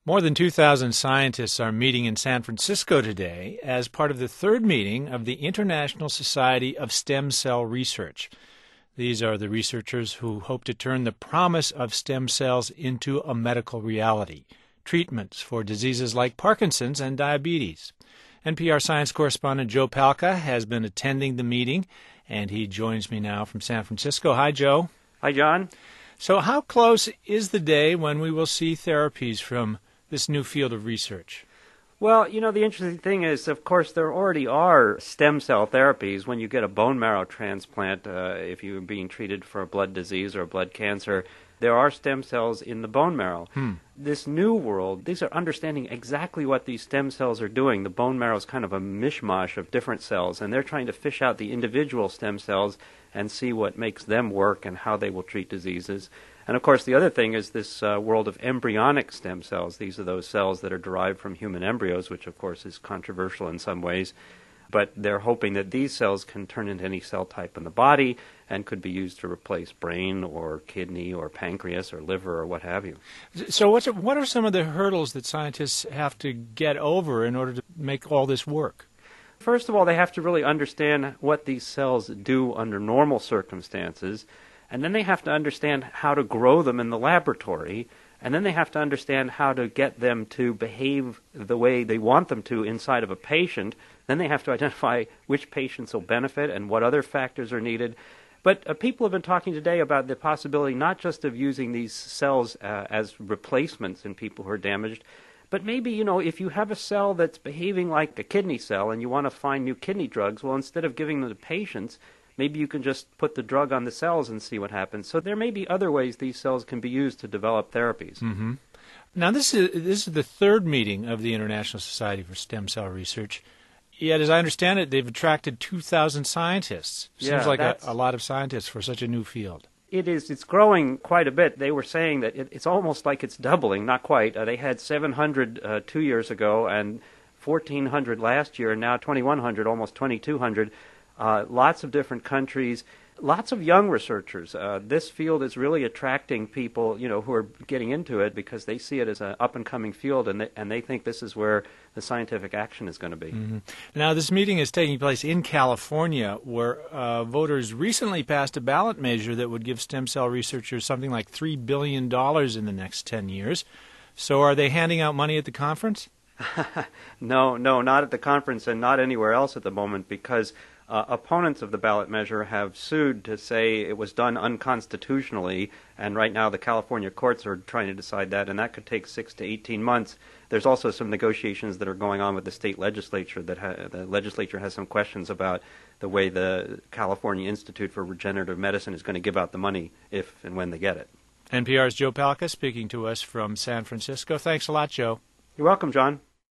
More than 2,000 scientists are meeting in San Francisco today as part of the third meeting of the International Society of Stem Cell Research. These are the researchers who hope to turn the promise of stem cells into a medical reality, treatments for diseases like Parkinson's and diabetes. NPR science correspondent Joe Palca has been attending the meeting, and he joins me now from San Francisco. Hi, Joe. Hi, John. So how close is the day when we will see therapies from this new field of research? Well, the interesting thing is, of course, there already are stem cell therapies when you get a bone marrow transplant. If you're being treated for a blood disease or a blood cancer, there are stem cells in the bone marrow. This new world, these are understanding exactly what these stem cells are doing. The bone marrow is kind of a mishmash of different cells, and they're trying to fish out the individual stem cells and see what makes them work and how they will treat diseases. And of course, the other thing is this world of embryonic stem cells. These are those cells that are derived from human embryos, which of course is controversial in some ways. But they're hoping that these cells can turn into any cell type in the body and could be used to replace brain or kidney or pancreas or liver or what have you. So what are some of the hurdles that scientists have to get over in order to make all this work? First of all, they have to really understand what these cells do under normal circumstances. And then they have to understand how to grow them in the laboratory. And then they have to understand how to get them to behave the way they want them to inside of a patient. Then they have to identify which patients will benefit and what other factors are needed. But people have been talking today about the possibility not just of using these cells as replacements in people who are damaged, but maybe, if you have a cell that's behaving like a kidney cell and you want to find new kidney drugs, well, instead of giving them to patients, maybe you can just put the drug on the cells and see what happens. So there may be other ways these cells can be used to develop therapies. Mm-hmm. Now, this is the third meeting of the International Society for Stem Cell Research. Yet, as I understand it, they've attracted 2,000 scientists. Seems like a lot of scientists for such a new field. It is. It's growing quite a bit. They were saying that it's almost like it's doubling. Not quite. They had 700 2 years ago and 1,400 last year, and now 2,100, almost 2,200. Lots of different countries, lots of young researchers. This field is really attracting people, who are getting into it because they see it as an up-and-coming field, and they think this is where the scientific action is going to be. Mm-hmm. Now, this meeting is taking place in California, where voters recently passed a ballot measure that would give stem cell researchers something like $3 billion in the next 10 years. So are they handing out money at the conference? No, not at the conference and not anywhere else at the moment, because opponents of the ballot measure have sued to say it was done unconstitutionally, and right now the California courts are trying to decide that, and that could take 6 to 18 months. There's also some negotiations that are going on with the state legislature. The legislature has some questions about the way the California Institute for Regenerative Medicine is going to give out the money if and when they get it. NPR's Joe Palca speaking to us from San Francisco. Thanks a lot, Joe. You're welcome, John.